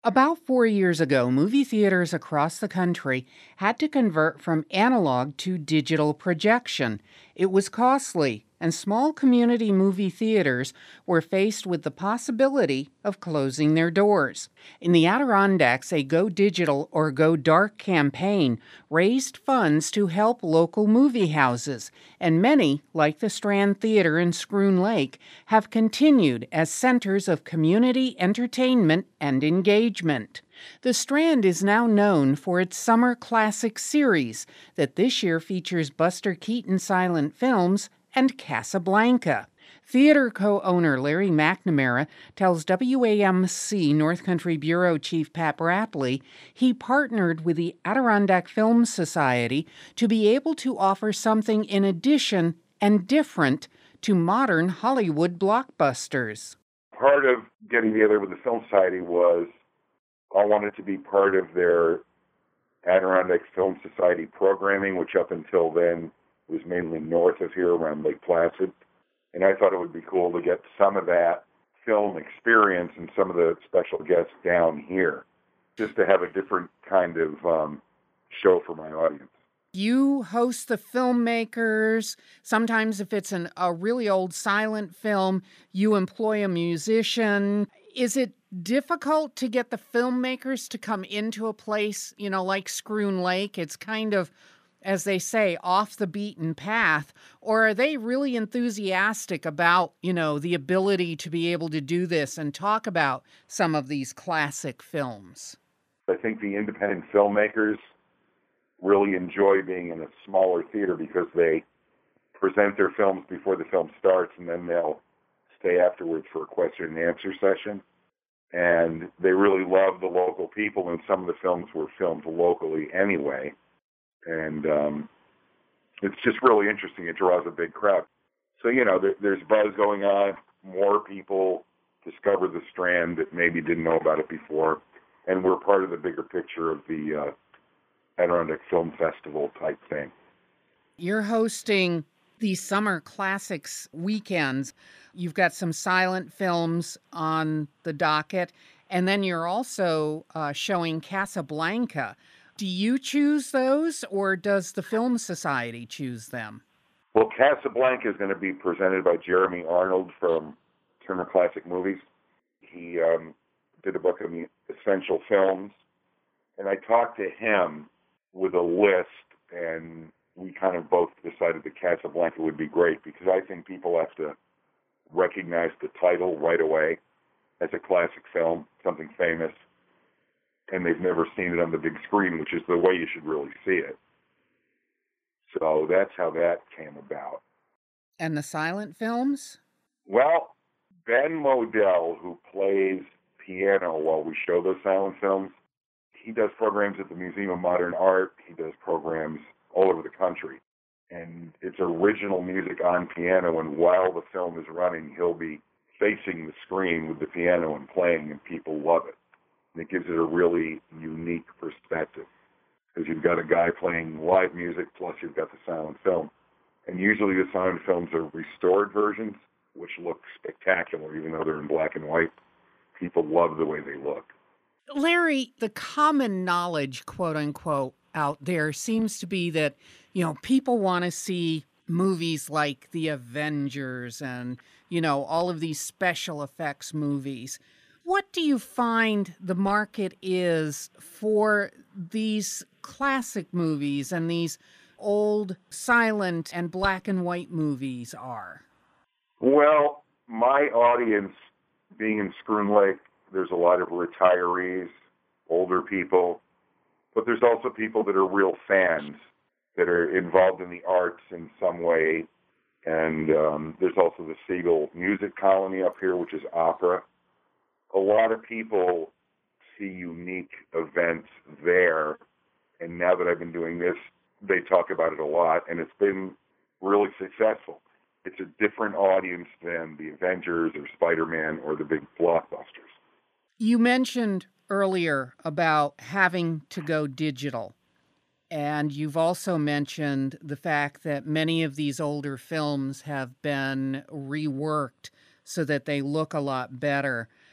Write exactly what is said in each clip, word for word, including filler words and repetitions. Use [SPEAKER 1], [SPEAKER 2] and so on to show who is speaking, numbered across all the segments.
[SPEAKER 1] About four years ago, movie theaters across the country had to convert from analog to digital projection. It was costly, and small community movie theaters were faced with the possibility of closing their doors. In the Adirondacks, a Go Digital or Go Dark campaign raised funds to help local movie houses, and many, like the Strand Theater in Schroon Lake, have continued as centers of community entertainment and engagement. The Strand is now known for its Summer Classic series that this year features Buster Keaton silent films and Casablanca. Theater co-owner Larry McNamara tells W A M C North Country Bureau Chief Pat Bratley he partnered with the Adirondack Film Society to be able to offer something in addition and different to modern Hollywood blockbusters.
[SPEAKER 2] Part of getting together with the Film Society was I wanted to be part of their Adirondack Film Society programming, which up until then was mainly north of here around Lake Placid. And I thought it would be cool to get some of that film experience and some of the special guests down here, just to have a different kind of um, show for my audience.
[SPEAKER 1] You host the filmmakers. Sometimes if it's an, a really old silent film, you employ a musician. Is it difficult to get the filmmakers to come into a place, you know, like Schroon Lake? It's kind of, as they say, off the beaten path. Or are they really enthusiastic about, you know, the ability to be able to do this and talk about some of these classic films?
[SPEAKER 2] I think the independent filmmakers really enjoy being in a smaller theater because they present their films before the film starts, and then they'll stay afterwards for a question and answer session. And they really love the local people, and some of the films were filmed locally anyway. And um, it's just really interesting. It draws a big crowd. So, you know, there, there's buzz going on. More people discover the Strand that maybe didn't know about it before. And we're part of the bigger picture of the uh, Adirondack Film Festival type thing.
[SPEAKER 1] You're hosting these Summer Classics weekends. You've got some silent films on the docket, and then you're also uh, showing Casablanca. Do you choose those, or does the Film Society choose them?
[SPEAKER 2] Well, Casablanca is going to be presented by Jeremy Arnold from Turner Classic Movies. He um, did a book on the essential films, and I talked to him with a list, and we kind of both decided that Casablanca would be great because I think people have to recognize the title right away as a classic film, something famous, and they've never seen it on the big screen, which is the way you should really see it. So that's how that came about.
[SPEAKER 1] And the silent films?
[SPEAKER 2] Well, Ben Modell, who plays piano while we show those silent films, he does programs at the Museum of Modern Art. He does programs all over the country. And it's original music on piano, and while the film is running, he'll be facing the screen with the piano and playing, and people love it. And it gives it a really unique perspective, because you've got a guy playing live music, plus you've got the silent film. And usually the silent films are restored versions, which look spectacular, even though they're in black and white. People love the way they look.
[SPEAKER 1] Larry, the common knowledge, quote unquote, out there seems to be that, you know, people want to see movies like The Avengers and, you know, all of these special effects movies. What do you find the market is for these classic movies and these old silent and black and white movies are?
[SPEAKER 2] Well, my audience, being in Schroon Lake, there's a lot of retirees, older people, but there's also people that are real fans that are involved in the arts in some way. And um, there's also the Siegel Music Colony up here, which is opera. A lot of people see unique events there. And now that I've been doing this, they talk about it a lot, and it's been really successful. It's a different audience than the Avengers or Spider-Man or the big blockbusters.
[SPEAKER 1] You mentioned earlier about having to go digital. And you've also mentioned the fact that many of these older films have been reworked so that they look a lot better.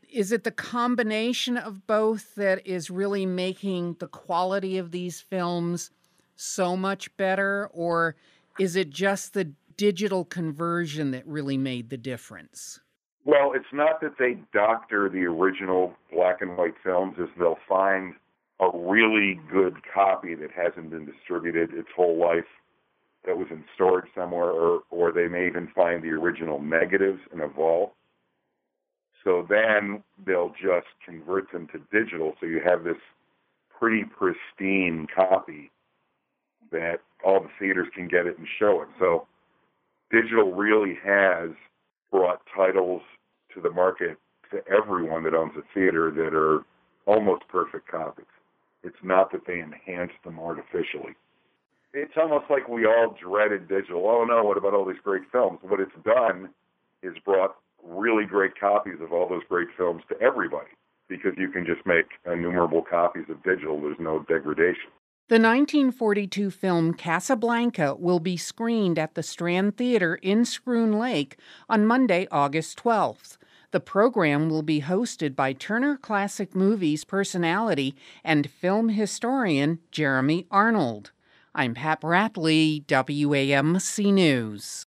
[SPEAKER 1] Is it the combination of both that is really making the quality of these films so much better, or is it just the digital conversion that really made the difference?
[SPEAKER 2] Well, it's not that they doctor the original black and white films, is they'll find a really good copy that hasn't been distributed its whole life, that was in storage somewhere, or, or they may even find the original negatives in a vault. So then they'll just convert them to digital, so you have this pretty pristine copy that all the theaters can get it and show it. So digital really has brought titles to the market to everyone that owns a theater that are almost perfect copies. It's not that they enhance them artificially. It's almost like we all dreaded digital. Oh no, what about all these great films? What it's done is brought really great copies of all those great films to everybody, because you can just make innumerable copies of digital. There's no degradation.
[SPEAKER 1] The nineteen forty-two film Casablanca will be screened at the Strand Theater in Schroon Lake on Monday, August twelfth. The program will be hosted by Turner Classic Movies personality and film historian Jeremy Arnold. I'm Pat Bradley, W A M C News.